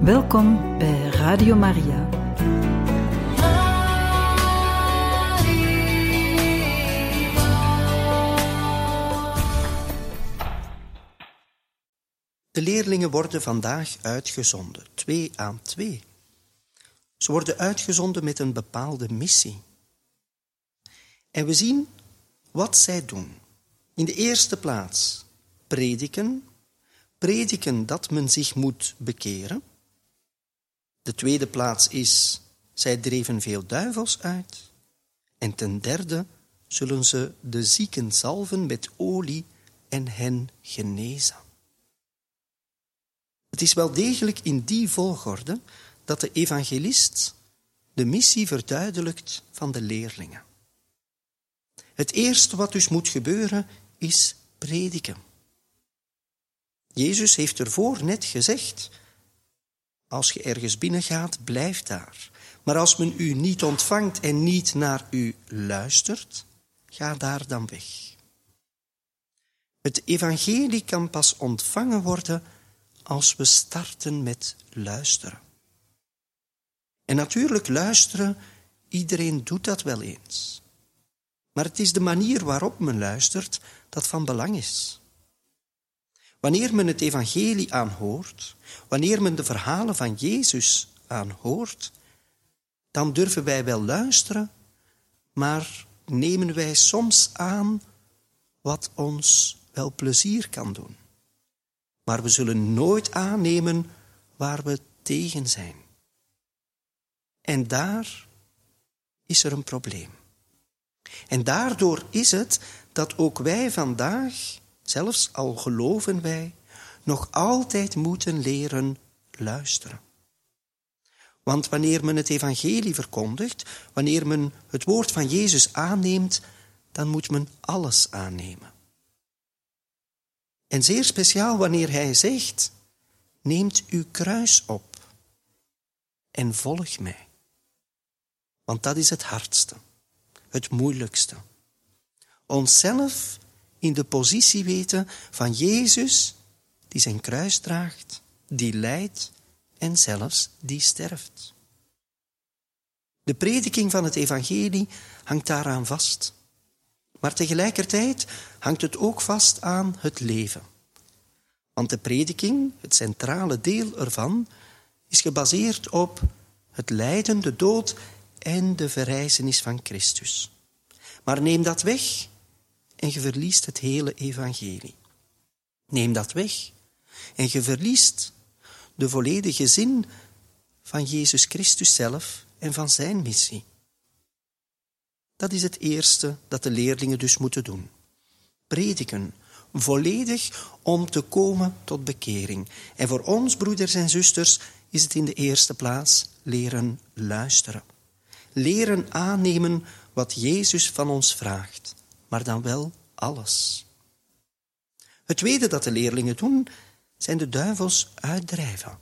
Welkom bij Radio Maria. De leerlingen worden vandaag uitgezonden, 2 aan 2. Ze worden uitgezonden met een bepaalde missie. En we zien wat zij doen. In de eerste plaats prediken. Prediken dat men zich moet bekeren. De tweede plaats is, zij dreven veel duivels uit. En ten derde zullen ze de zieken zalven met olie en hen genezen. Het is wel degelijk in die volgorde dat de evangelist de missie verduidelijkt van de leerlingen. Het eerste wat dus moet gebeuren is prediken. Jezus heeft ervoor net gezegd, als je ergens binnengaat, blijf daar. Maar als men u niet ontvangt en niet naar u luistert, ga daar dan weg. Het evangelie kan pas ontvangen worden als we starten met luisteren. En natuurlijk luisteren, iedereen doet dat wel eens. Maar het is de manier waarop men luistert dat van belang is. Wanneer men het evangelie aanhoort, wanneer men de verhalen van Jezus aanhoort, dan durven wij wel luisteren, maar nemen wij soms aan wat ons wel plezier kan doen. Maar we zullen nooit aannemen waar we tegen zijn. En daar is er een probleem. En daardoor is het dat ook wij vandaag, zelfs al geloven wij, nog altijd moeten leren luisteren. Want wanneer men het evangelie verkondigt, wanneer men het woord van Jezus aanneemt, dan moet men alles aannemen. En zeer speciaal wanneer hij zegt, neemt uw kruis op en volg mij. Want dat is het hardste, het moeilijkste. Onszelf in de positie weten van Jezus, die zijn kruis draagt, die lijdt en zelfs die sterft. De prediking van het evangelie hangt daaraan vast. Maar tegelijkertijd hangt het ook vast aan het leven. Want de prediking, het centrale deel ervan, is gebaseerd op het lijden, de dood en de verrijzenis van Christus. Maar neem dat weg en je verliest het hele evangelie. Neem dat weg en je verliest de volledige zin van Jezus Christus zelf en van zijn missie. Dat is het eerste dat de leerlingen dus moeten doen. Prediken, volledig om te komen tot bekering. En voor ons, broeders en zusters, is het in de eerste plaats leren luisteren. Leren aannemen wat Jezus van ons vraagt, maar dan wel alles. Het tweede dat de leerlingen doen, zijn de duivels uitdrijven.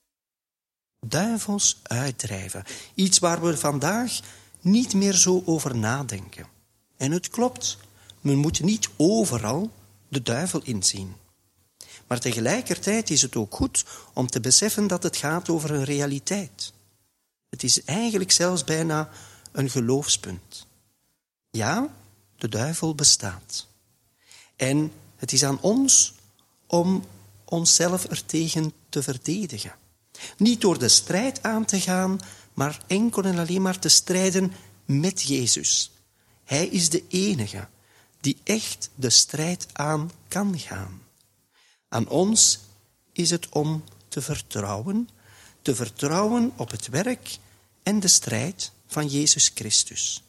Duivels uitdrijven. Iets waar we vandaag niet meer zo over nadenken. En het klopt, men moet niet overal de duivel inzien. Maar tegelijkertijd is het ook goed om te beseffen dat het gaat over een realiteit. Het is eigenlijk zelfs bijna een geloofspunt. Ja, de duivel bestaat. En het is aan ons om onszelf ertegen te verdedigen. Niet door de strijd aan te gaan, maar enkel en alleen maar te strijden met Jezus. Hij is de enige die echt de strijd aan kan gaan. Aan ons is het om te vertrouwen op het werk en de strijd van Jezus Christus.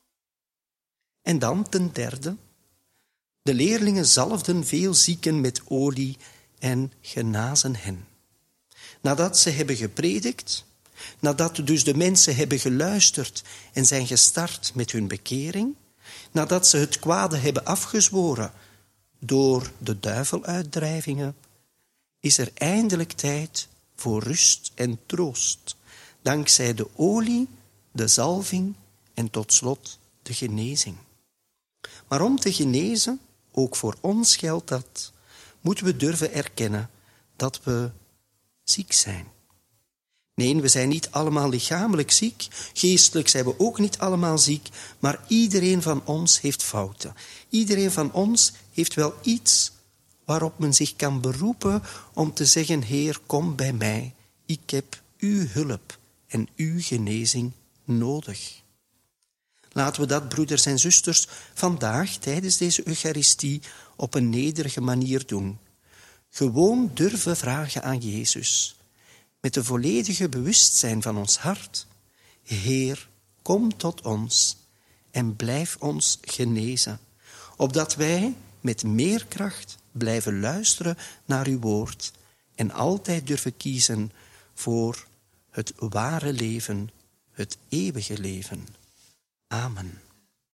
En dan ten derde, de leerlingen zalfden veel zieken met olie en genazen hen. Nadat ze hebben gepredikt, nadat dus de mensen hebben geluisterd en zijn gestart met hun bekering, nadat ze het kwade hebben afgezworen door de duiveluitdrijvingen, is er eindelijk tijd voor rust en troost, dankzij de olie, de zalving en tot slot de genezing. Maar om te genezen, ook voor ons geldt dat, moeten we durven erkennen dat we ziek zijn. Nee, we zijn niet allemaal lichamelijk ziek, geestelijk zijn we ook niet allemaal ziek, maar iedereen van ons heeft fouten. Iedereen van ons heeft wel iets waarop men zich kan beroepen om te zeggen, Heer, kom bij mij, ik heb uw hulp en uw genezing nodig. Laten we dat, broeders en zusters, vandaag tijdens deze Eucharistie op een nederige manier doen. Gewoon durven vragen aan Jezus, met een volledige bewustzijn van ons hart. Heer, kom tot ons en blijf ons genezen, opdat wij met meer kracht blijven luisteren naar uw woord en altijd durven kiezen voor het ware leven, het eeuwige leven. Amen.